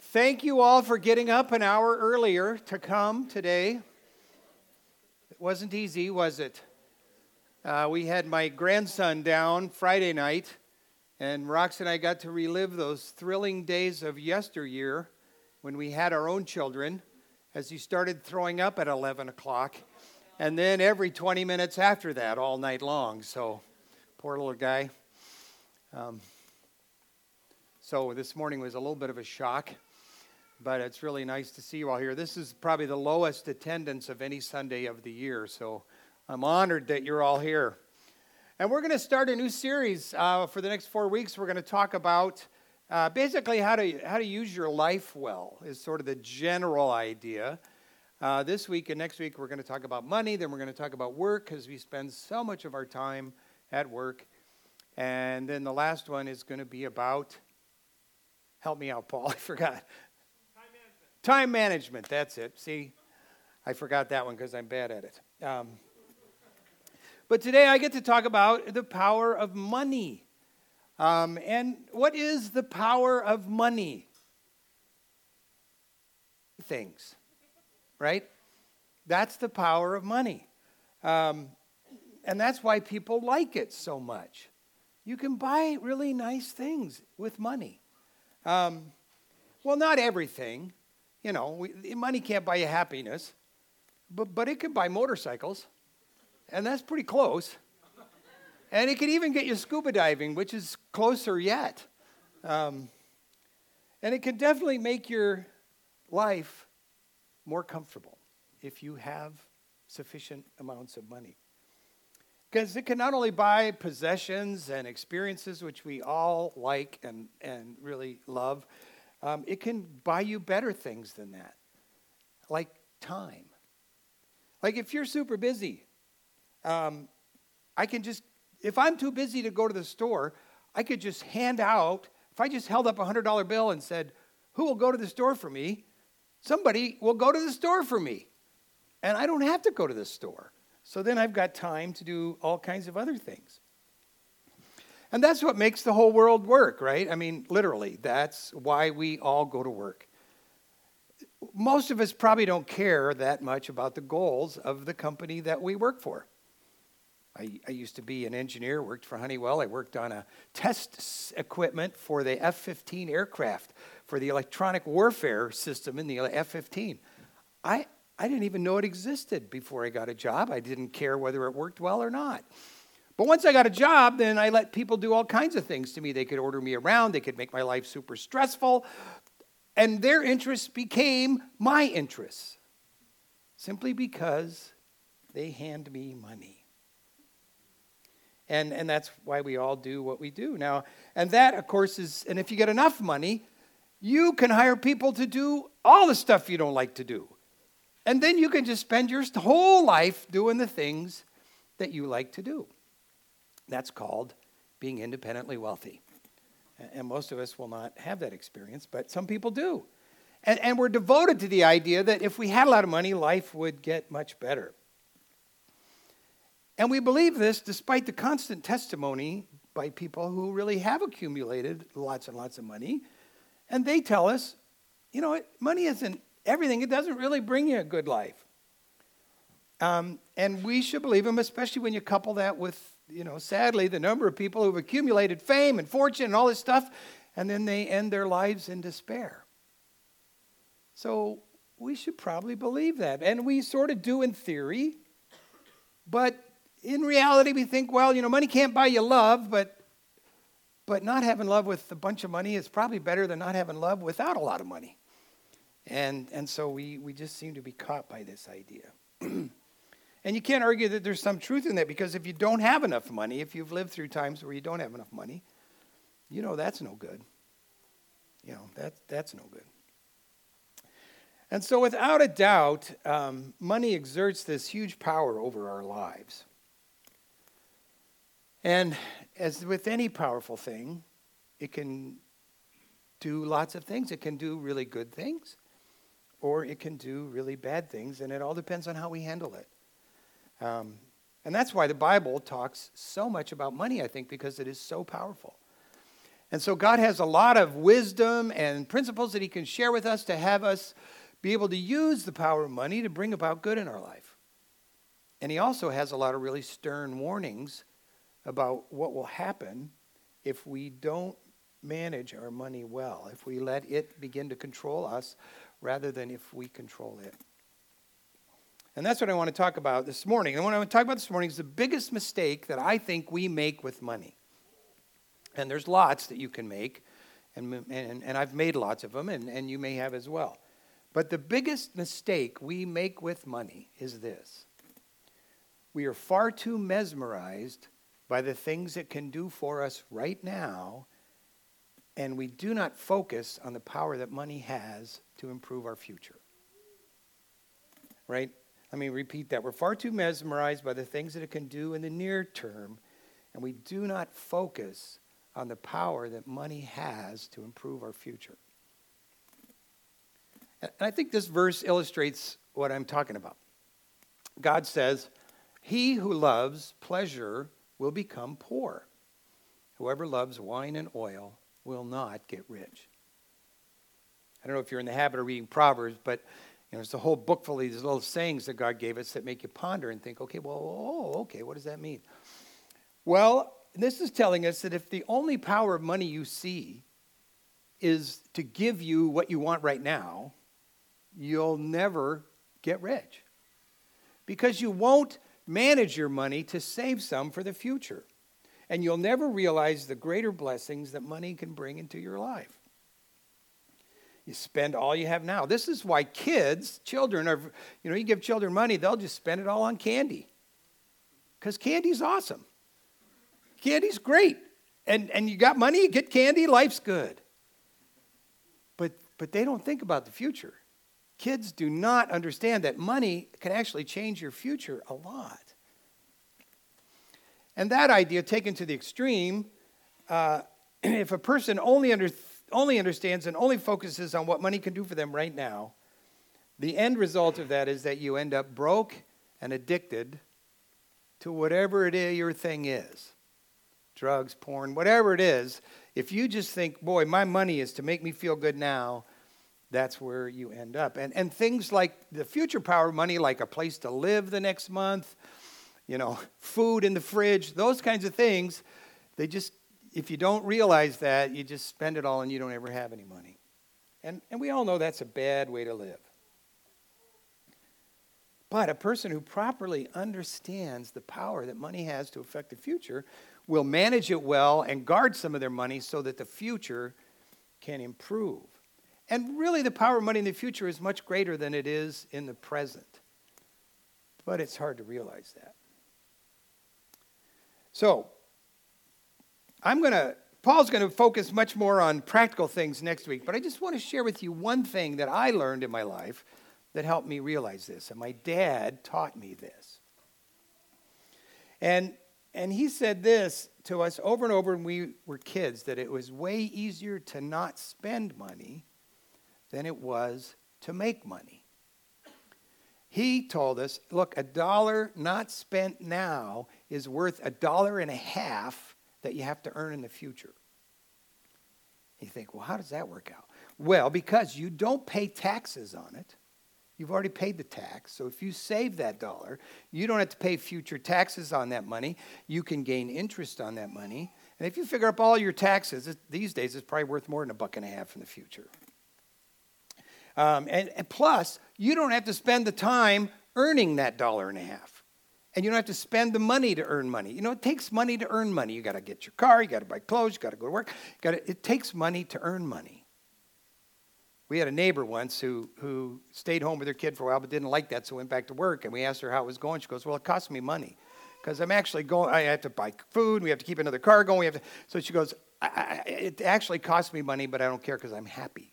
Thank you all for getting up an hour earlier to come today. It wasn't easy, was it? We had my grandson down Friday night, and Rox and I got to relive those thrilling days of yesteryear when we had our own children, as he started throwing up at 11 o'clock, and then every 20 minutes after that all night long. So, poor little guy. So this morning was a little bit of a shock. But it's really nice to see you all here. This is probably the lowest attendance of any Sunday of the year, so I'm honored that you're all here. And we're going to start a new series for the next 4 weeks. We're going to talk about basically how to use your life well is sort of the general idea. This week and next week we're going to talk about money. Then we're going to talk about work because we spend so much of our time at work. And then the last one is going to be about, help me out, Paul, I forgot. Time management, that's it. See, I forgot that one because I'm bad at it. But today I get to talk about the power of money. And what is the power of money? Things, right? That's the power of money. And that's why people like it so much. You can buy really nice things with money. Well, not everything. You know, money can't buy you happiness, but it can buy motorcycles, and that's pretty close. And it can even get you scuba diving, which is closer yet. And it can definitely make your life more comfortable if you have sufficient amounts of money. Because it can not only buy possessions and experiences, which we all like and really love, it can buy you better things than that, like time. Like if you're super busy, if I'm too busy to go to the store, I could just hand out, if I just held up a $100 bill and said, who will go to the store for me? Somebody will go to the store for me. And I don't have to go to the store. So then I've got time to do all kinds of other things. And that's what makes the whole world work, right? I mean, literally, that's why we all go to work. Most of us probably don't care that much about the goals of the company that we work for. I used to be an engineer, worked for Honeywell. I worked on a test equipment for the F-15 aircraft, for the electronic warfare system in the F-15. I didn't even know it existed before I got a job. I didn't care whether it worked well or not. But once I got a job, then I let people do all kinds of things to me. They could order me around. They could make my life super stressful. And their interests became my interests simply because they hand me money. And that's why we all do what we do now. And that, of course, is, and if you get enough money, you can hire people to do all the stuff you don't like to do. And then you can just spend your whole life doing the things that you like to do. That's called being independently wealthy. And most of us will not have that experience, but some people do. And we're devoted to the idea that if we had a lot of money, life would get much better. And we believe this despite the constant testimony by people who really have accumulated lots and lots of money. And they tell us, you know, money isn't everything. It doesn't really bring you a good life. And we should believe them, especially when you couple that with, you know, sadly, the number of people who've accumulated fame and fortune and all this stuff, and then they end their lives in despair. So we should probably believe that. And we sort of do in theory, but in reality we think, well, you know, money can't buy you love, but not having love with a bunch of money is probably better than not having love without a lot of money. And so we just seem to be caught by this idea. And you can't argue that there's some truth in that, because if you don't have enough money, if you've lived through times where you don't have enough money, you know that's no good. You know, that's no good. And so without a doubt, money exerts this huge power over our lives. And as with any powerful thing, it can do lots of things. It can do really good things, or it can do really bad things, and it all depends on how we handle it. And that's why the Bible talks so much about money, I think, because it is so powerful. And so God has a lot of wisdom and principles that he can share with us to have us be able to use the power of money to bring about good in our life. And he also has a lot of really stern warnings about what will happen if we don't manage our money well, if we let it begin to control us rather than if we control it. And that's what I want to talk about this morning. And what I want to talk about this morning is the biggest mistake that I think we make with money. And there's lots that you can make, and I've made lots of them, and you may have as well. But the biggest mistake we make with money is this. We are far too mesmerized by the things it can do for us right now, and we do not focus on the power that money has to improve our future. Right? Let me repeat that. We're far too mesmerized by the things that it can do in the near term, and we do not focus on the power that money has to improve our future. And I think this verse illustrates what I'm talking about. God says, "He who loves pleasure will become poor. Whoever loves wine and oil will not get rich." I don't know if you're in the habit of reading Proverbs, but there's a whole book full of these little sayings that God gave us that make you ponder and think, okay, what does that mean? Well, this is telling us that if the only power of money you see is to give you what you want right now, you'll never get rich. Because you won't manage your money to save some for the future. And you'll never realize the greater blessings that money can bring into your life. You spend all you have now. This is why children are, you give children money, they'll just spend it all on candy. Because candy's awesome. Candy's great. And you got money, you get candy, life's good. But they don't think about the future. Kids do not understand that money can actually change your future a lot. And that idea taken to the extreme, if a person only understands and only focuses on what money can do for them right now, the end result of that is that you end up broke and addicted to whatever it is your thing is. Drugs, porn, whatever it is. If you just think, boy, my money is to make me feel good now, that's where you end up. And things like the future power of money, like a place to live the next month, food in the fridge, those kinds of things, if you don't realize that, you just spend it all and you don't ever have any money. And we all know that's a bad way to live. But a person who properly understands the power that money has to affect the future will manage it well and guard some of their money so that the future can improve. And really the power of money in the future is much greater than it is in the present. But it's hard to realize that. So, Paul's going to focus much more on practical things next week, but I just want to share with you one thing that I learned in my life that helped me realize this, and my dad taught me this. And he said this to us over and over when we were kids, that it was way easier to not spend money than it was to make money. He told us, look, $1 not spent now is worth $1.50 that you have to earn in the future. You think, well, how does that work out? Well, because you don't pay taxes on it. You've already paid the tax. So if you save that $1, you don't have to pay future taxes on that money. You can gain interest on that money. And if you figure up all your taxes, these days it's probably worth more than $1.50 in the future. And plus, you don't have to spend the time earning that $1.50. And you don't have to spend the money to earn money. It takes money to earn money. You got to get your car, you got to buy clothes, you got to go to work. It takes money to earn money. We had a neighbor once who stayed home with her kid for a while but didn't like that, so went back to work. And we asked her how it was going. She goes, well, it costs me money because I'm actually going. I have to buy food. We have to keep another car going. So she goes, it actually costs me money, but I don't care because I'm happy.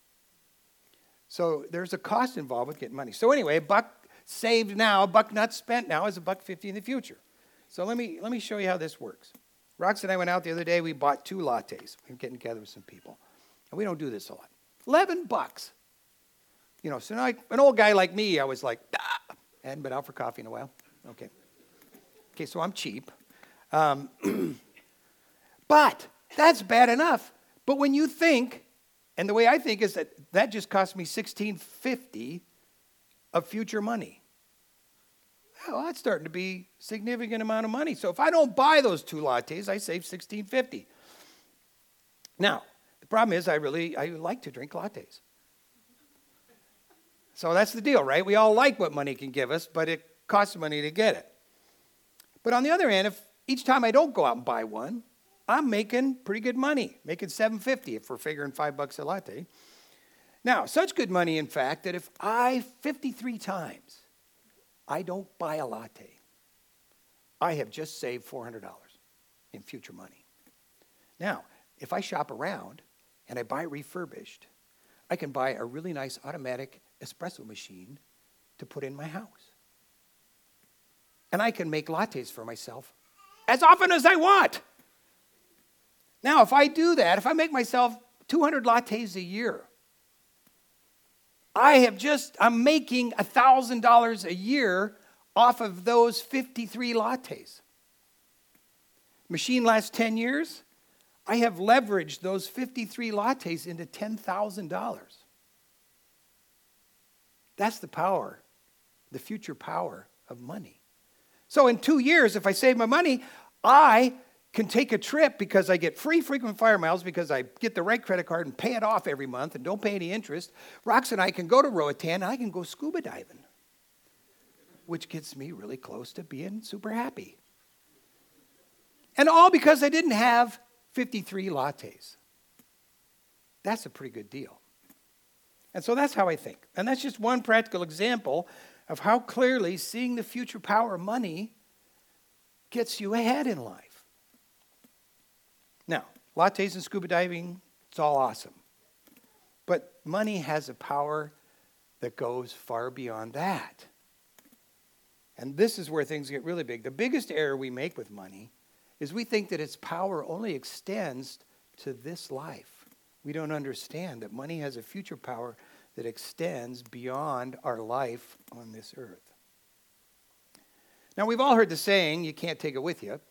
So there's a cost involved with getting money. So anyway, $1 saved now, $1 not spent now is $1.50 in the future. So let me show you how this works. Rox and I went out the other day. We bought 2 lattes. We were getting together with some people. And we don't do this a lot. $11. So now an old guy like me, I was like, I hadn't been out for coffee in a while. Okay, so I'm cheap. But That's bad enough. But when you think, and the way I think is that just cost me $16.50 of future money. Well, that's starting to be a significant amount of money. So if I don't buy those 2 lattes, I save $16.50. Now, the problem is I like to drink lattes. So that's the deal, right? We all like what money can give us, but it costs money to get it. But on the other hand, if each time I don't go out and buy one, I'm making pretty good money, making $7.50 if we're figuring $5 a latte. Now, such good money, in fact, that if 53 times I don't buy a latte, I have just saved $400 in future money. Now, if I shop around and I buy refurbished, I can buy a really nice automatic espresso machine to put in my house. And I can make lattes for myself as often as I want. Now, if I do that, if I make myself 200 lattes a year, I'm making $1,000 a year off of those 53 lattes. Machine lasts 10 years. I have leveraged those 53 lattes into $10,000. That's the power, the future power of money. So in 2 years, if I save my money, I can take a trip because I get free frequent flyer miles because I get the right credit card and pay it off every month and don't pay any interest. Rox and I can go to Roatan and I can go scuba diving, which gets me really close to being super happy. And all because I didn't have 53 lattes. That's a pretty good deal. And so that's how I think. And that's just one practical example of how clearly seeing the future power of money gets you ahead in life. Now, lattes and scuba diving, it's all awesome. But money has a power that goes far beyond that. And this is where things get really big. The biggest error we make with money is we think that its power only extends to this life. We don't understand that money has a future power that extends beyond our life on this earth. Now, we've all heard the saying, you can't take it with you.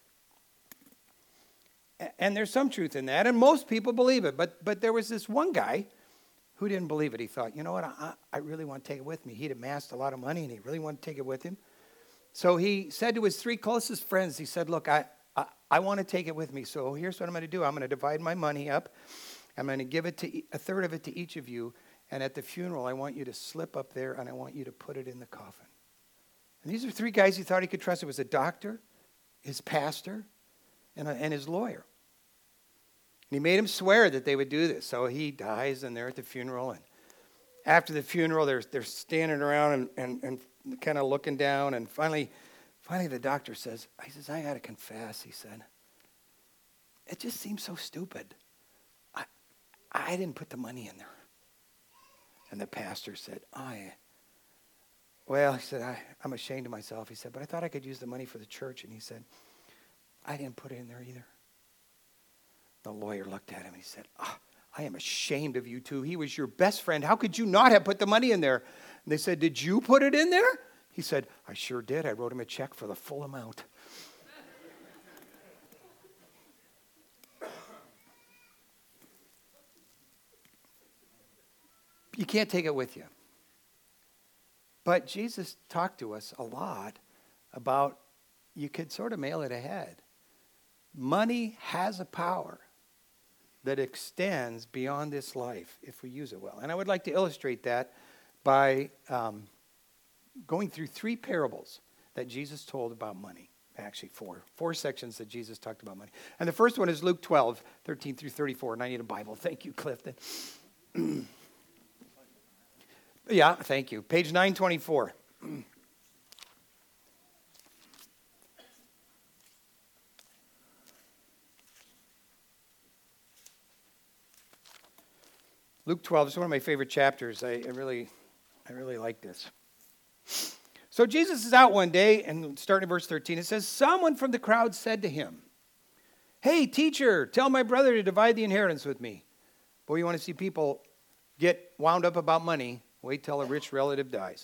And there's some truth in that, and most people believe it. But there was this one guy who didn't believe it. He thought, you know what, I really want to take it with me. He'd amassed a lot of money, and he really wanted to take it with him. So he said to his 3 closest friends, he said, look, I want to take it with me. So here's what I'm going to do. I'm going to divide my money up. I'm going to give it to a third of it to each of you. And at the funeral, I want you to slip up there, and I want you to put it in the coffin. And these are 3 guys he thought he could trust. It was a doctor, his pastor, and his lawyer. And he made him swear that they would do this. So he dies, and they're at the funeral. And after the funeral, they're standing around and kind of looking down. And finally the doctor says, I got to confess, he said. It just seems so stupid. I didn't put the money in there. And the pastor said, well, he said, I'm ashamed of myself. He said, but I thought I could use the money for the church. And he said, I didn't put it in there either. The lawyer looked at him and he said, I am ashamed of you two. He was your best friend. How could you not have put the money in there? And they said, did you put it in there? He said, I sure did. I wrote him a check for the full amount. You can't take it with you. But Jesus talked to us a lot about you could sort of mail it ahead. Money has a power that extends beyond this life if we use it well. And I would like to illustrate that by going through 3 parables that Jesus told about money. Actually, 4 sections that Jesus talked about money. And the first one is Luke 12, 13 through 34. And I need a Bible. Thank you, Clifton. Yeah, thank you. Page 924. Luke 12 is one of my favorite chapters. I really like this. So Jesus is out one day, and starting in verse 13, it says, someone from the crowd said to him, hey, teacher, tell my brother to divide the inheritance with me. Boy, you want to see people get wound up about money, wait till a rich relative dies.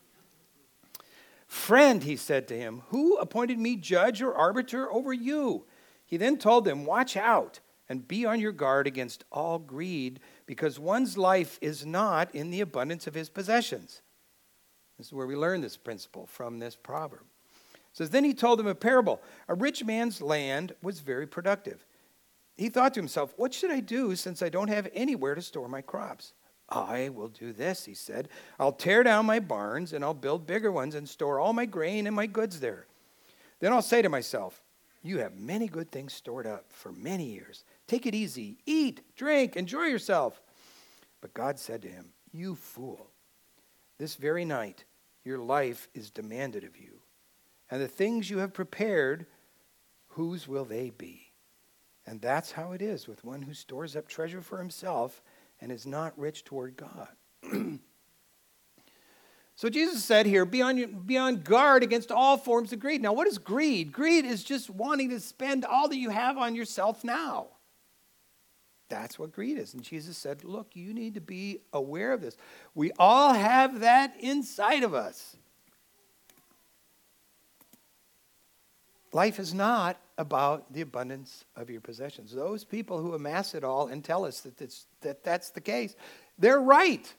Friend, he said to him, who appointed me judge or arbiter over you? He then told them, watch out And be on your guard against all greed, because one's life is not in the abundance of his possessions. This is where we learn this principle from this proverb. It says, then he told him a parable. A rich man's land was very productive. He thought to himself, what should I do since I don't have anywhere to store my crops? I will do this, he said. I'll tear down my barns and I'll build bigger ones and store all my grain and my goods there. Then I'll say to myself, you have many good things stored up for many years. Take it easy, eat, drink, enjoy yourself. But God said to him, you fool, this very night your life is demanded of you. And the things you have prepared, whose will they be? And that's how it is with one who stores up treasure for himself and is not rich toward God. So Jesus said here, be on guard against all forms of greed. Now, what is greed? Greed is just wanting to spend all that you have on yourself now. That's what greed is. And Jesus said, look, you need to be aware of this. We all have that inside of us. Life is not about the abundance of your possessions. Those people who amass it all and tell us that that's the case, they're right.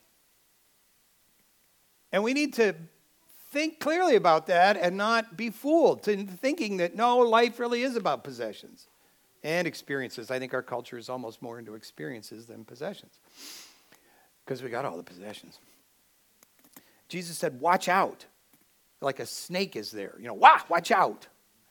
And we need to think clearly about that and not be fooled into thinking that, no, life really is about possessions and experiences. I think our culture is almost more into experiences than possessions because we got all the possessions. Jesus said, watch out. Like a snake is there. Watch out.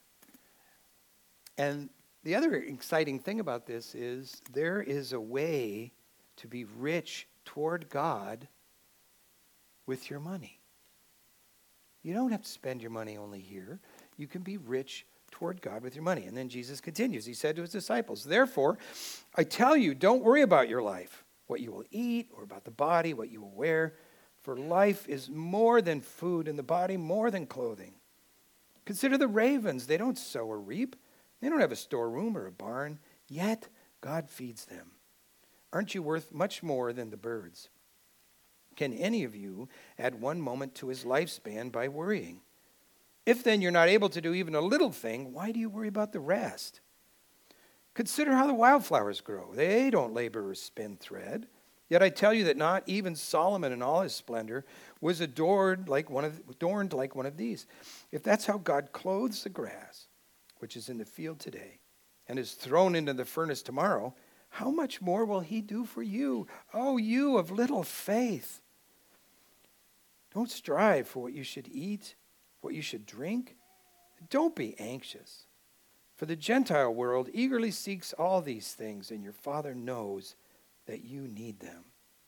And the other exciting thing about this is there is a way to be rich toward God with your money. You don't have to spend your money only here. You can be rich toward God with your money. And then Jesus continues. He said to his disciples, therefore, I tell you, don't worry about your life, what you will eat, or about the body, what you will wear. For life is more than food, and the body more than clothing. Consider the ravens. They don't sow or reap. They don't have a storeroom or a barn, yet God feeds them. Aren't you worth much more than the birds? Can any of you add 1 moment to his lifespan by worrying? If then you're not able to do even a little thing, why do you worry about the rest? Consider how the wildflowers grow. They don't labor or spin thread. Yet I tell you that not even Solomon in all his splendor was adorned like one of these. If that's how God clothes the grass, which is in the field today, and is thrown into the furnace tomorrow, how much more will he do for you? Oh, you of little faith. Don't strive for what you should eat, what you should drink. Don't be anxious. For the Gentile world eagerly seeks all these things, and your Father knows that you need them.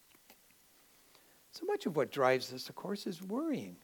So much of what drives us, of course, is worrying.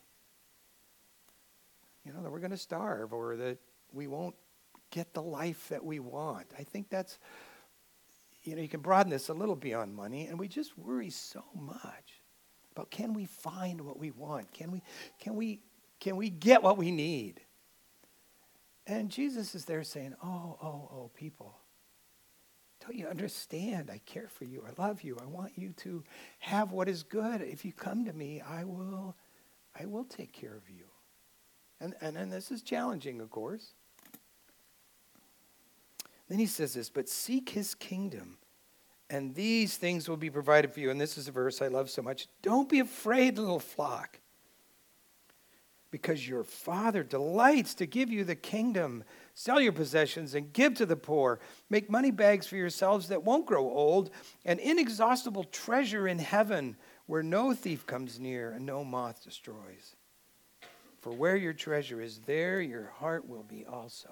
That we're going to starve or that we won't get the life that we want. I think that's, you can broaden this a little beyond money, and we just worry so much about can we find what we want? Can we get what we need? And Jesus is there saying, oh, people, don't you understand? I care for you. I love you. I want you to have what is good. If you come to me, I will take care of you. And this is challenging, of course. Then he says this, but seek his kingdom, and these things will be provided for you. And this is a verse I love so much. Don't be afraid, little flock, because your Father delights to give you the kingdom. Sell your possessions and give to the poor. Make money bags for yourselves that won't grow old, an inexhaustible treasure in heaven where no thief comes near and no moth destroys. For where your treasure is, there your heart will be also.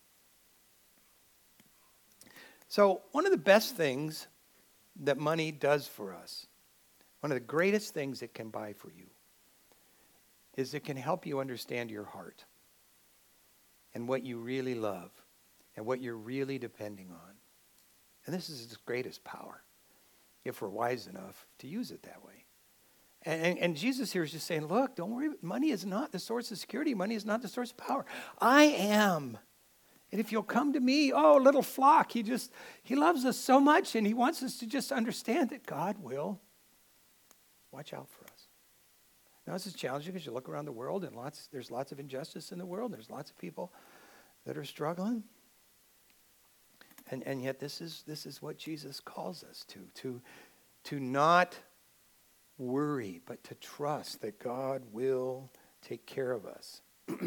So one of the best things that money does for us, one of the greatest things it can buy for you, is it can help you understand your heart and what you really love and what you're really depending on. And this is its greatest power, if we're wise enough to use it that way. And Jesus here is just saying, look, don't worry. Money is not the source of security. Money is not the source of power. I am. And if you'll come to me, little flock, he loves us so much, and he wants us to just understand that God will watch out for us. Now, this is challenging because you look around the world, and there's lots of injustice in the world. There's lots of people that are struggling. And yet this is what Jesus calls us to not worry, but to trust that God will take care of us.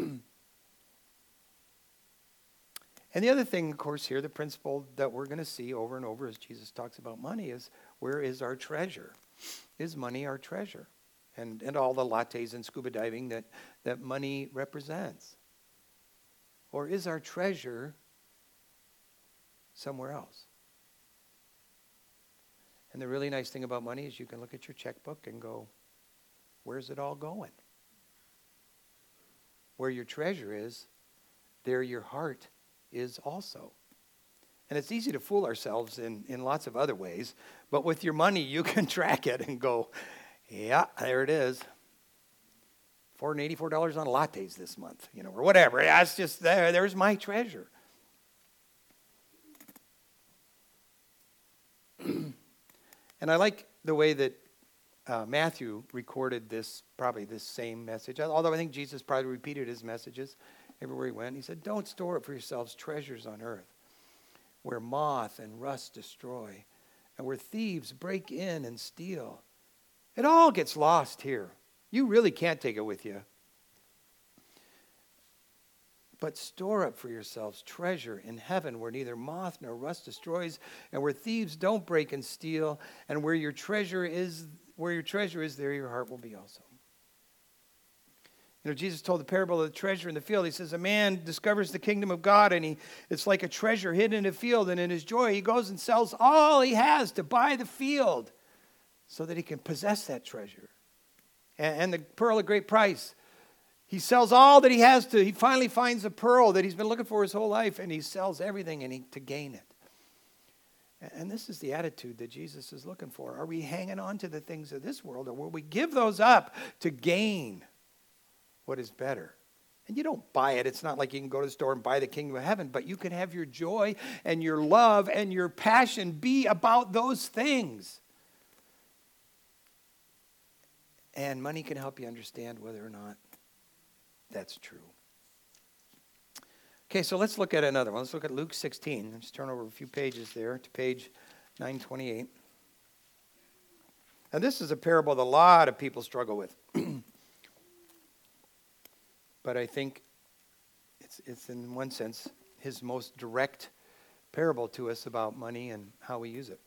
And the other thing, of course, here, the principle that we're going to see over and over as Jesus talks about money is, where is our treasure? Is money our treasure? And all the lattes and scuba diving that money represents? Or is our treasure somewhere else? And the really nice thing about money is you can look at your checkbook and go, where's it all going? Where your treasure is, there your heart is also. And it's easy to fool ourselves in lots of other ways, but with your money you can track it and go, yeah, there it is. $484 on lattes this month, or whatever. Yeah, it's just there's my treasure. And I like the way that Matthew recorded this same message, although I think Jesus probably repeated his messages everywhere he went. He said, don't store up for yourselves treasures on earth, where moth and rust destroy, and where thieves break in and steal. It all gets lost here. You really can't take it with you. But store up for yourselves treasure in heaven, where neither moth nor rust destroys, and where thieves don't break and steal, and where your treasure is, there your heart will be also. Jesus told the parable of the treasure in the field. He says, a man discovers the kingdom of God, and it's like a treasure hidden in a field, and in his joy he goes and sells all he has to buy the field so that he can possess that treasure. And the pearl of great price. He sells all that he has he finally finds a pearl that he's been looking for his whole life, and he sells everything to gain it. And this is the attitude that Jesus is looking for. Are we hanging on to the things of this world, or will we give those up to gain what is better? And you don't buy it. It's not like you can go to the store and buy the kingdom of heaven, but you can have your joy and your love and your passion be about those things. And money can help you understand whether or not that's true. Okay, so let's look at another one. Let's look at Luke 16. Let's turn over a few pages there to page 928. And this is a parable that a lot of people struggle with. But I think it's in one sense his most direct parable to us about money and how we use it.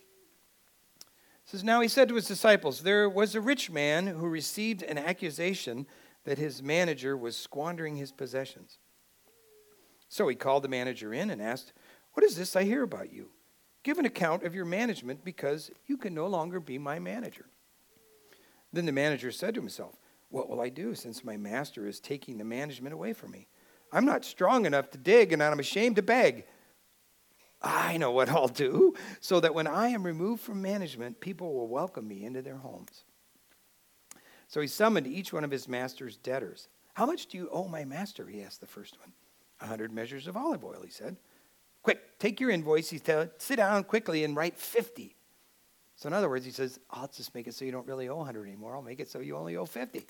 It says, now he said to his disciples, there was a rich man who received an accusation that his manager was squandering his possessions. So he called the manager in and asked, what is this I hear about you? Give an account of your management, because you can no longer be my manager. Then the manager said to himself, what will I do, since my master is taking the management away from me? I'm not strong enough to dig, and I'm ashamed to beg. I know what I'll do, so that when I am removed from management, people will welcome me into their homes. So he summoned each one of his master's debtors. How much do you owe my master? He asked the first one. 100 measures of olive oil, he said. Quick, take your invoice. He said, sit down quickly and write 50. So in other words, he says, I'll just make it so you don't really owe 100 anymore. I'll make it so you only owe 50.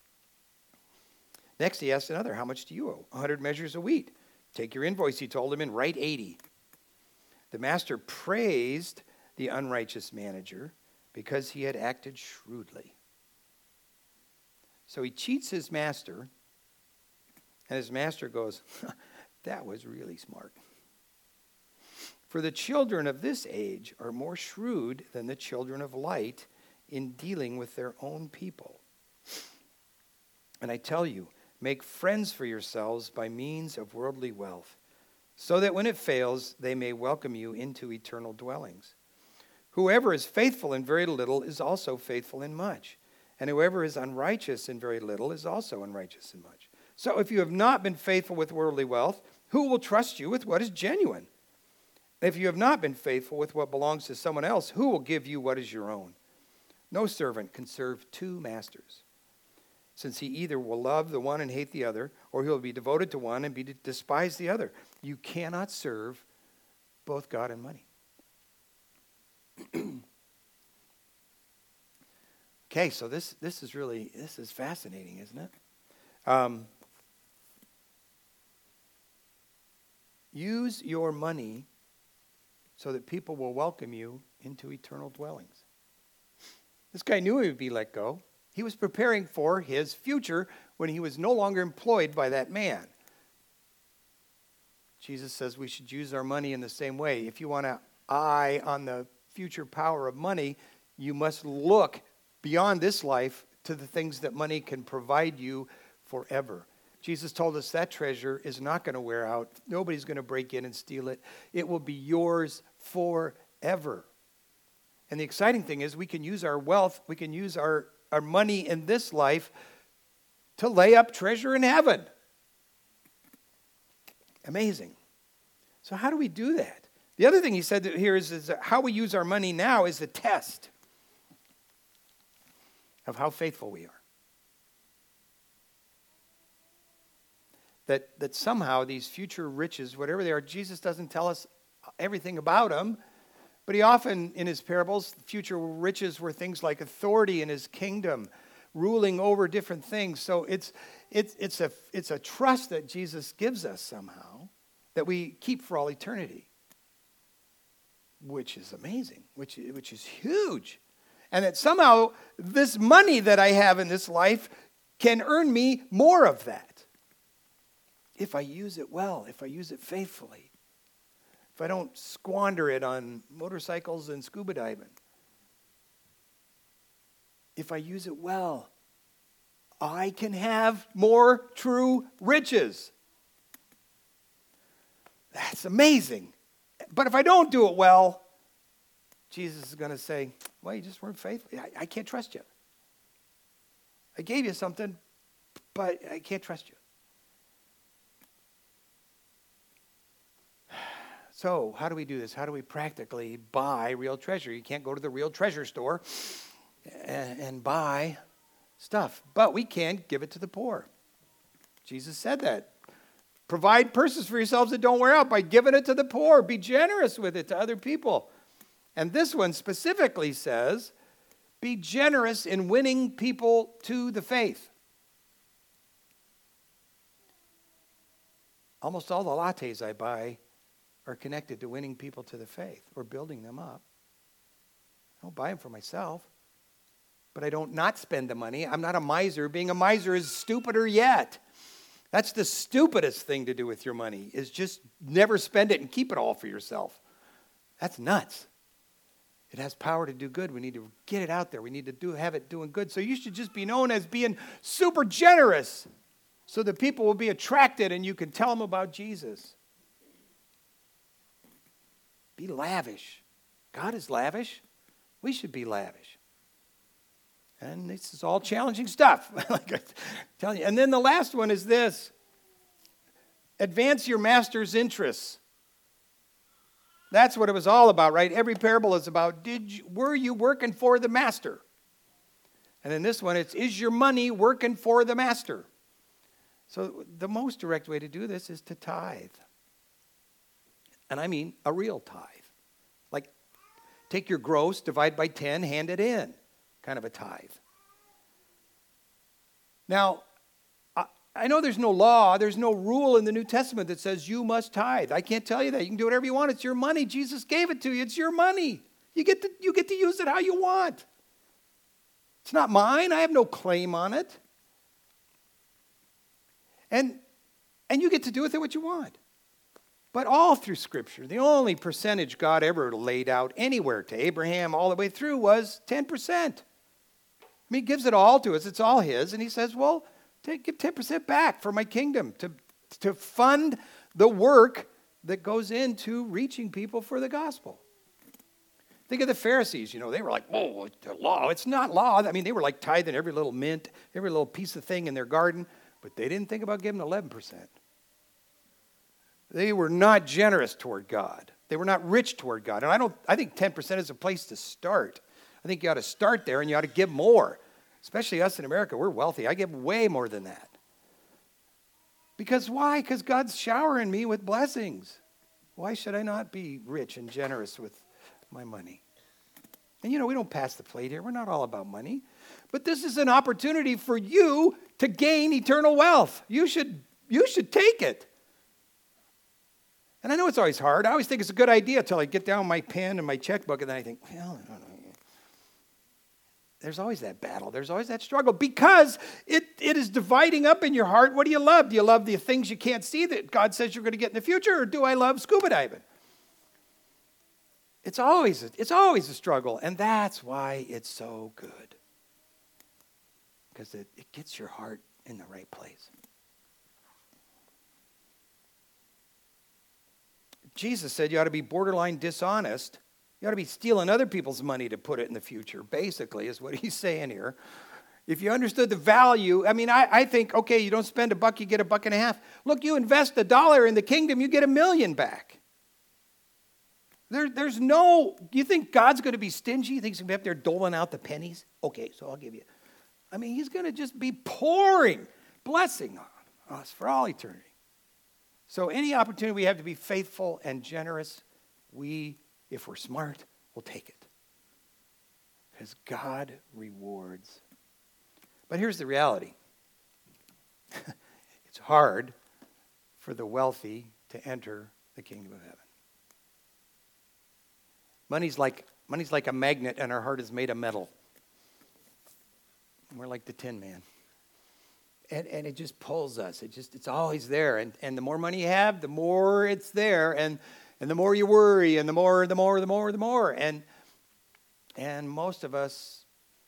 Next, he asked another, how much do you owe? 100 measures of wheat. Take your invoice, he told him, and write 80. The master praised the unrighteous manager because he had acted shrewdly. So he cheats his master, and his master goes, that was really smart. For the children of this age are more shrewd than the children of light in dealing with their own people. And I tell you, make friends for yourselves by means of worldly wealth, so that when it fails, they may welcome you into eternal dwellings. Whoever is faithful in very little is also faithful in much, and whoever is unrighteous in very little is also unrighteous in much. So if you have not been faithful with worldly wealth, who will trust you with what is genuine? If you have not been faithful with what belongs to someone else, who will give you what is your own? No servant can serve two masters, since he either will love the one and hate the other, or he will be devoted to one and despise the other. You cannot serve both God and money. Okay, so this is fascinating, isn't it? Use your money so that people will welcome you into eternal dwellings. This guy knew he would be let go. He was preparing for his future when he was no longer employed by that man. Jesus says we should use our money in the same way. If you want to eye on the future power of money, you must look beyond this life to the things that money can provide you forever. Jesus told us that treasure is not going to wear out. Nobody's going to break in and steal it. It will be yours forever. And the exciting thing is we can use our wealth, we can use our money in this life to lay up treasure in heaven. Amazing. So how do we do that? The other thing he said here is how we use our money now is a test of how faithful we are. That somehow these future riches, whatever they are, Jesus doesn't tell us everything about them, but he often, in his parables, future riches were things like authority in his kingdom, ruling over different things. So it's a trust that Jesus gives us somehow that we keep for all eternity, which is amazing, which is huge. And that somehow this money that I have in this life can earn me more of that. If I use it well, if I use it faithfully, if I don't squander it on motorcycles and scuba diving. If I use it well, I can have more true riches. That's amazing. But if I don't do it well, Jesus is going to say, well, you just weren't faithful. I can't trust you. I gave you something, but I can't trust you. So how do we do this? How do we practically buy real treasure? You can't go to the real treasure store and buy stuff, but we can give it to the poor. Jesus said that. Provide purses for yourselves that don't wear out by giving it to the poor. Be generous with it to other people. And this one specifically says, be generous in winning people to the faith. Almost all the lattes I buy are connected to winning people to the faith or building them up. I don't buy them for myself, but I don't not spend the money. I'm not a miser. Being a miser is stupider yet. That's the stupidest thing to do with your money, is just never spend it and keep it all for yourself. That's nuts. It has power to do good. We need to get it out there. We need to have it doing good. So you should just be known as being super generous so that people will be attracted and you can tell them about Jesus. Be lavish. God is lavish. We should be lavish. And this is all challenging stuff. Like I'm telling you. And then the last one is this. Advance your master's interests. That's what it was all about, right? Every parable is about, were you working for the master? And in this one, it's, is your money working for the master? So the most direct way to do this is to tithe. And I mean a real tithe. Like, take your gross, divide by 10, hand it in. Kind of a tithe. Now, I know there's no law, there's no rule in the New Testament that says you must tithe. I can't tell you that. You can do whatever you want. It's your money. Jesus gave it to you. It's your money. You get to use it how you want. It's not mine. I have no claim on it. And you get to do with it what you want. But all through Scripture, the only percentage God ever laid out anywhere to Abraham all the way through was 10%. I mean, he gives it all to us. It's all his. And he says, well, give 10% back for my kingdom to fund the work that goes into reaching people for the gospel. Think of the Pharisees. They were like, oh, the law. It's not law. I mean, they were like tithing every little mint, every little piece of thing in their garden, but they didn't think about giving 11%. They were not generous toward God. They were not rich toward God. And I think 10% is a place to start. I think you ought to start there and you ought to give more. Especially us in America, we're wealthy. I give way more than that. Because why? Because God's showering me with blessings. Why should I not be rich and generous with my money? And we don't pass the plate here. We're not all about money. But this is an opportunity for you to gain eternal wealth. You should take it. And I know it's always hard. I always think it's a good idea until I get down my pen and my checkbook, and then I think, well, I don't know. There's always that battle. There's always that struggle because it is dividing up in your heart. What do you love? Do you love the things you can't see that God says you're going to get in the future, or do I love scuba diving? It's always a struggle, and that's why it's so good. Because it gets your heart in the right place. Jesus said you ought to be borderline dishonest. You ought to be stealing other people's money to put it in the future, basically, is what he's saying here. If you understood the value, I think, okay, you don't spend $1, you get $1.50. Look, you invest $1 in the kingdom, you get $1 million back. There's no, you think God's going to be stingy? You think he's going to be up there doling out the pennies? Okay, so I'll give you. He's going to just be pouring blessing on us for all eternity. So any opportunity we have to be faithful and generous, if we're smart, we'll take it. Because God rewards. But here's the reality. It's hard for the wealthy to enter the kingdom of heaven. Money's like a magnet, and our heart is made of metal. We're like the Tin Man. And it just pulls us. It's always there. And the more money you have, the more it's there. And the more you worry, and the more. And most of us,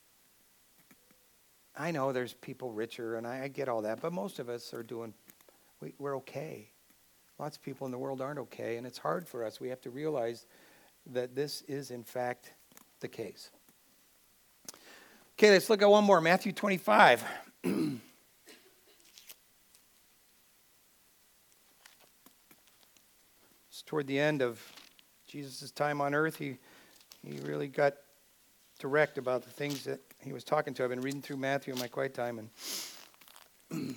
I know there's people richer, and I get all that, but most of us we're okay. Lots of people in the world aren't okay, and it's hard for us. We have to realize that this is, in fact, the case. Okay, let's look at one more. Matthew 25. It's toward the end of Jesus' time on earth. He really got direct about the things that he was talking to. I've been reading through Matthew in my quiet time. And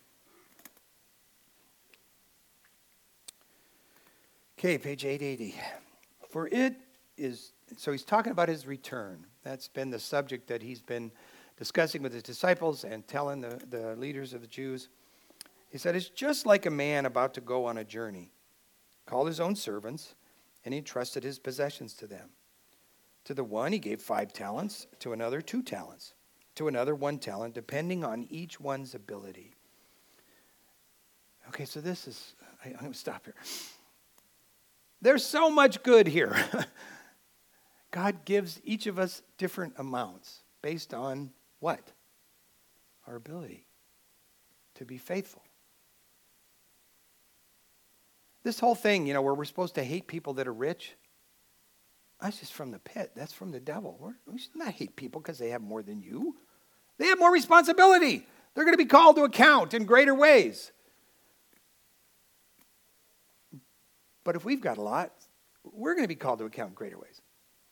okay, page 880. For it is, so he's talking about his return. That's been the subject that he's been discussing with his disciples and telling the leaders of the Jews. He said, it's just like a man about to go on a journey. Called his own servants, and he entrusted his possessions to them. To the one he gave 5 talents, to another 2 talents, to another 1 talent, depending on each one's ability. Okay, so this is, I'm going to stop here. There's so much good here. God gives each of us different amounts based on what? Our ability to be faithful. This whole thing, where we're supposed to hate people that are rich, that's just from the pit. That's from the devil. We should not hate people because they have more than you. They have more responsibility. They're going to be called to account in greater ways. But if we've got a lot, we're going to be called to account in greater ways.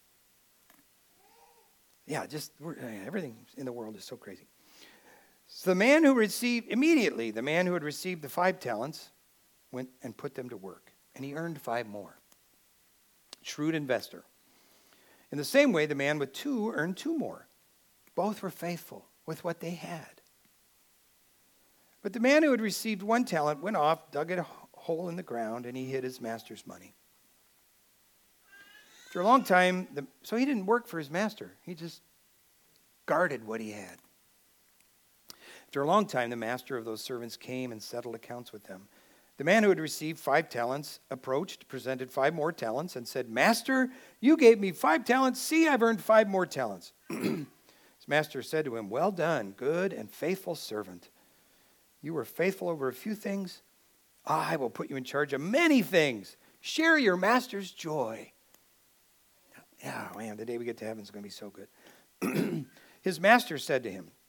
Yeah, everything in the world is so crazy. So the man who had received the 5 talents went and put them to work, and he earned 5 more. Shrewd investor. In the same way, the man with 2 earned 2 more. Both were faithful with what they had. But the man who had received 1 talent went off, dug a hole in the ground, and he hid his master's money. After a long time, so he didn't work for his master. He just guarded what he had. After a long time, the master of those servants came and settled accounts with them. The man who had received 5 talents approached, presented 5 more talents, and said, Master, you gave me 5 talents. See, I've earned 5 more talents. His master said to him, Well done, good and faithful servant. You were faithful over a few things. I will put you in charge of many things. Share your master's joy. Yeah, man, the day we get to heaven is going to be so good. His master said to him,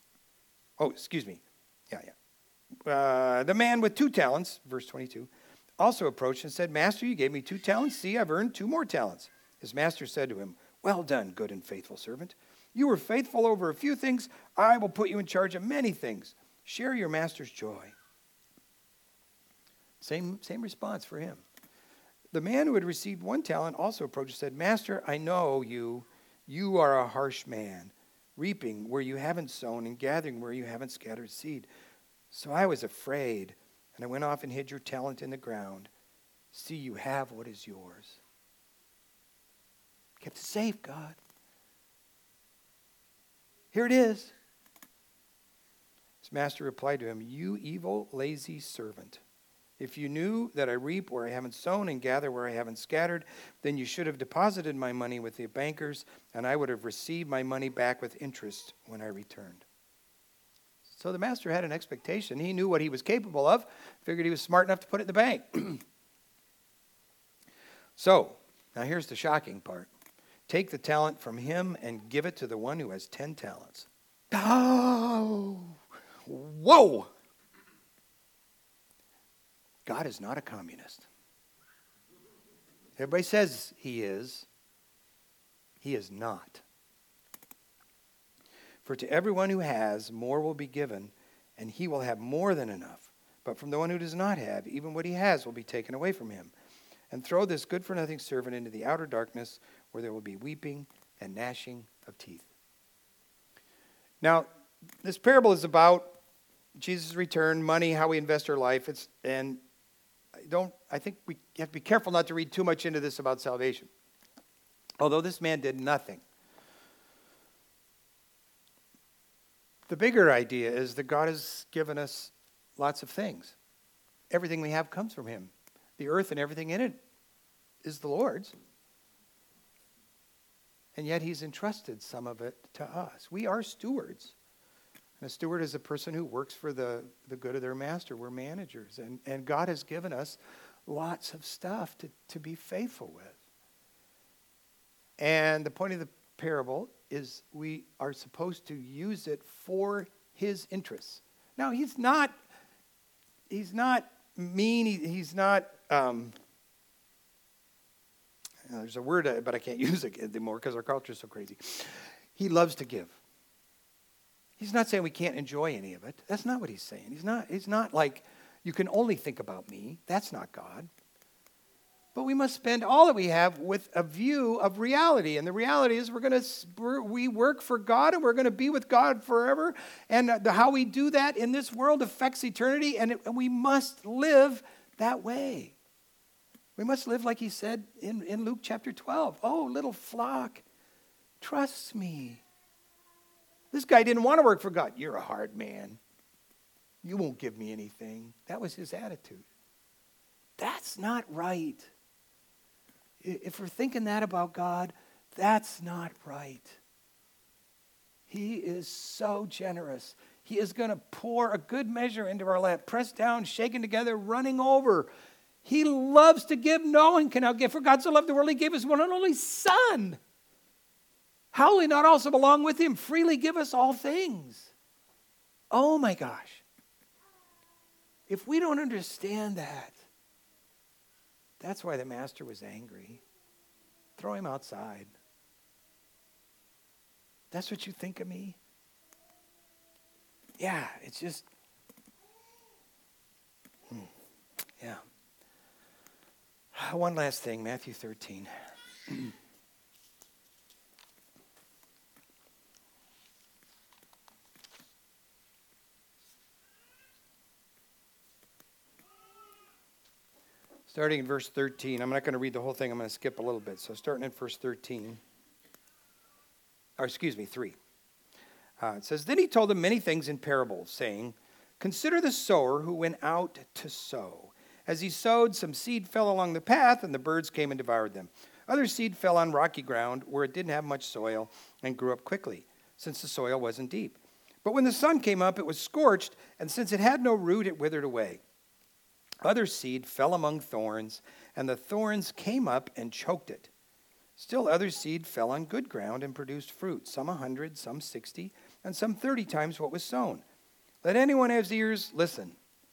the man with 2 talents, verse 22, also approached and said, Master, you gave me 2 talents. See, I've earned 2 more talents. His master said to him, Well done, good and faithful servant. You were faithful over a few things. I will put you in charge of many things. Share your master's joy. Same response for him. The man who had received 1 talent also approached and said, Master, I know you are a harsh man, reaping where you haven't sown and gathering where you haven't scattered seed. So I was afraid, and I went off and hid your talent in the ground. See, you have what is yours. Kept it safe, God. Here it is. His master replied to him, you evil, lazy servant. If you knew that I reap where I haven't sown and gather where I haven't scattered, then you should have deposited my money with the bankers, and I would have received my money back with interest when I returned. So the master had an expectation. He knew what he was capable of, figured he was smart enough to put it in the bank. So, now here's the shocking part. Take the talent from him and give it to the one who has 10 talents. Oh, whoa! God is not a communist. Everybody says he is. He is not. For to everyone who has, more will be given, and he will have more than enough. But from the one who does not have, even what he has will be taken away from him. And throw this good-for-nothing servant into the outer darkness, where there will be weeping and gnashing of teeth. Now, this parable is about Jesus' return, money, how we invest our life. I think we have to be careful not to read too much into this about salvation. Although this man did nothing. The bigger idea is that God has given us lots of things. Everything we have comes from him. The earth and everything in it is the Lord's. And yet he's entrusted some of it to us. We are stewards. And a steward is a person who works for the good of their master. We're managers. And God has given us lots of stuff to be faithful with. And the point of the parable is we are supposed to use it for his interests. Now, he's not mean. He's not, there's a word, but I can't use it anymore because our culture is so crazy. He loves to give. He's not saying we can't enjoy any of it. That's not what he's saying. He's not like, you can only think about me. That's not God. But we must spend all that we have with a view of reality. And the reality is we work for God and we're going to be with God forever. And how we do that in this world affects eternity. And we must live that way. We must live like he said in Luke chapter 12. Oh, little flock, trust me. This guy didn't want to work for God. You're a hard man. You won't give me anything. That was his attitude. That's not right. If we're thinking that about God, that's not right. He is so generous. He is going to pour a good measure into our lap, pressed down, shaken together, running over. He loves to give. No one can outgive. For God so loved the world, he gave his one and only Son. How will he not also belong with him, freely give us all things? Oh my gosh. If we don't understand that, that's why the master was angry. Throw him outside. That's what you think of me? Yeah, it's just, yeah. One last thing, Matthew 13. Starting in verse 13. I'm not going to read the whole thing. I'm going to skip a little bit. So starting in verse 13. 3. It says, Then he told them many things in parables, saying, Consider the sower who went out to sow. As he sowed, some seed fell along the path, and the birds came and devoured them. Other seed fell on rocky ground, where it didn't have much soil, and grew up quickly, since the soil wasn't deep. But when the sun came up, it was scorched, and since it had no root, it withered away. Other seed fell among thorns, and the thorns came up and choked it. Still other seed fell on good ground and produced fruit, some 100, some 60, and some 30 times what was sown. Let anyone who has ears listen.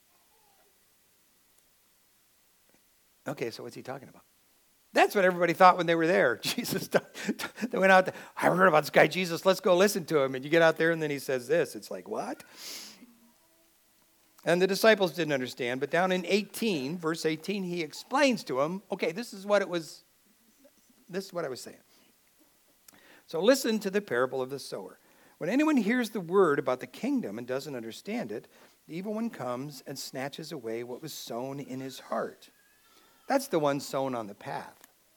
Okay, so what's he talking about? That's what everybody thought when they were there. Jesus, they went out there, I heard about this guy Jesus, let's go listen to him. And you get out there and then he says this. It's like, what? And the disciples didn't understand, but down in 18, verse 18, he explains to them, okay, this is what I was saying. So listen to the parable of the sower. When anyone hears the word about the kingdom and doesn't understand it, the evil one comes and snatches away what was sown in his heart. That's the one sown on the path.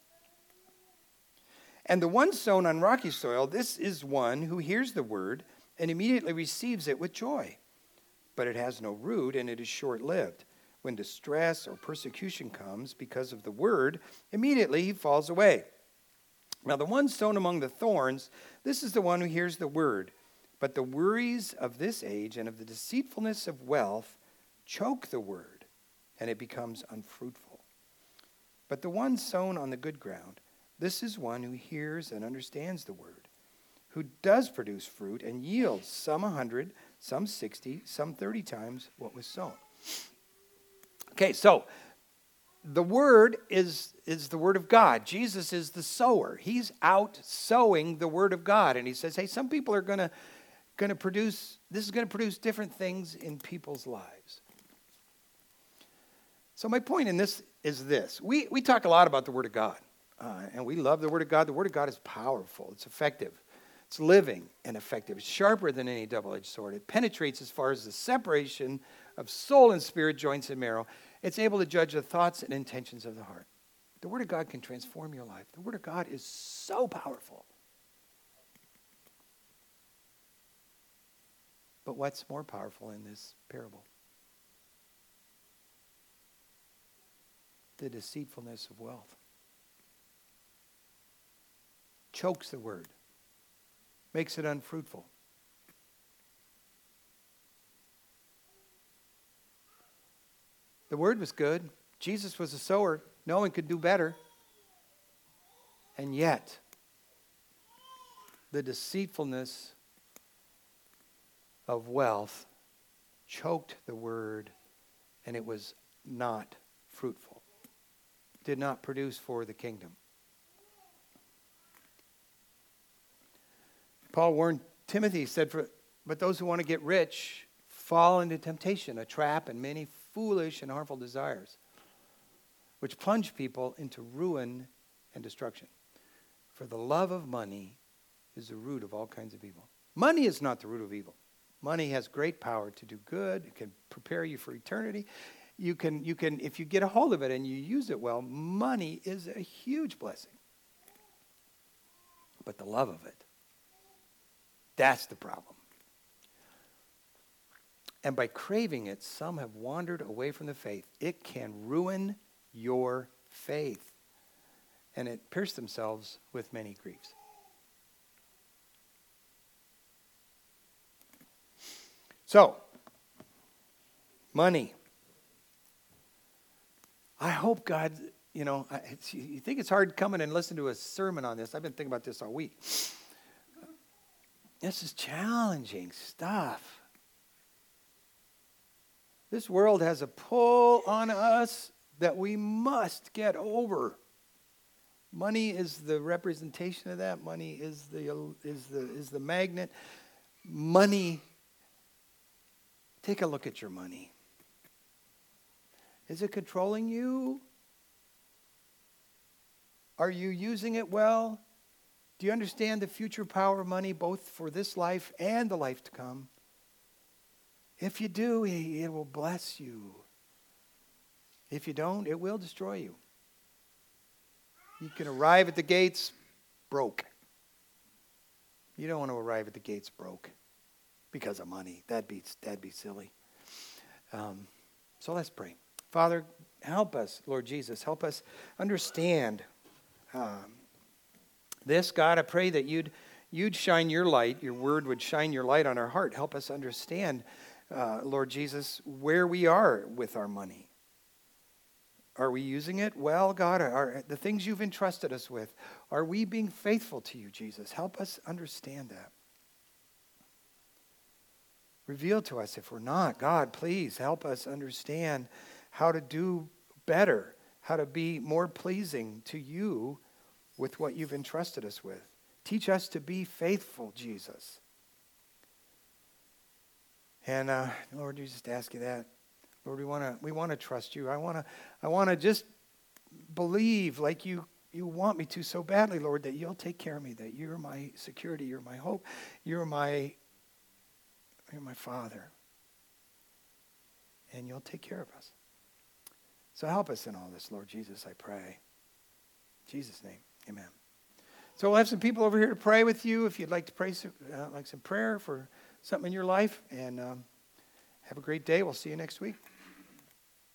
And the one sown on rocky soil, this is one who hears the word and immediately receives it with joy. But it has no root and it is short-lived. When distress or persecution comes because of the word, immediately he falls away. Now the one sown among the thorns, this is the one who hears the word. But the worries of this age and of the deceitfulness of wealth choke the word, and it becomes unfruitful. But the one sown on the good ground, this is one who hears and understands the word, who does produce fruit and yields some 100, some 60, some 30 times what was sown. Okay, so the word is the word of God. Jesus is the sower. He's out sowing the word of God. And he says, hey, some people are going to produce, this is going to produce different things in people's lives. So my point in this is this. We talk a lot about the word of God. And we love the word of God. The word of God is powerful. It's effective. It's living and effective. It's sharper than any double-edged sword. It penetrates as far as the separation of soul and spirit, joints and marrow. It's able to judge the thoughts and intentions of the heart. The word of God can transform your life. The word of God is so powerful. But what's more powerful in this parable? The deceitfulness of wealth. Chokes the word. Makes it unfruitful. The word was good. Jesus was a sower. No one could do better. And yet, the deceitfulness of wealth choked the word, and it was not fruitful. Did not produce for the kingdom. Paul warned Timothy, he said, but those who want to get rich fall into temptation, a trap, and many foolish and harmful desires, which plunge people into ruin and destruction. For the love of money is the root of all kinds of evil. Money is not the root of evil. Money has great power to do good. It can prepare you for eternity. You can, if you get a hold of it and you use it well, money is a huge blessing. But the love of it, that's the problem. And by craving it, some have wandered away from the faith. It can ruin your faith. And it pierced themselves with many griefs. So, money. I hope God, you think it's hard coming and listening to a sermon on this. I've been thinking about this all week. This is challenging stuff. This world has a pull on us that we must get over. Money is the representation of that. Money is the magnet. Money. Take a look at your money. Is it controlling you? Are you using it well? Do you understand the future power of money, both for this life and the life to come? If you do, it will bless you. If you don't, it will destroy you. You can arrive at the gates broke. You don't want to arrive at the gates broke because of money. That'd be silly. So let's pray. Father, help us, Lord Jesus. Help us understand this. God, I pray that you'd shine your light. Your word would shine your light on our heart. Help us understand, Lord Jesus, where we are with our money. Are we using it well, God? Are the things you've entrusted us with, are we being faithful to you, Jesus? Help us understand that. Reveal to us if we're not. God, please help us understand how to do better, how to be more pleasing to you with what you've entrusted us with. Teach us to be faithful, Jesus. And Lord, we just ask you that. Lord, we want to trust you. I want to just believe like you want me to so badly, Lord, that you'll take care of me, that you're my security, you're my hope, you're my Father. And you'll take care of us. So help us in all this, Lord Jesus, I pray. In Jesus' name, amen. So we'll have some people over here to pray with you if you'd like to pray some prayer for something in your life. And have a great day. We'll see you next week.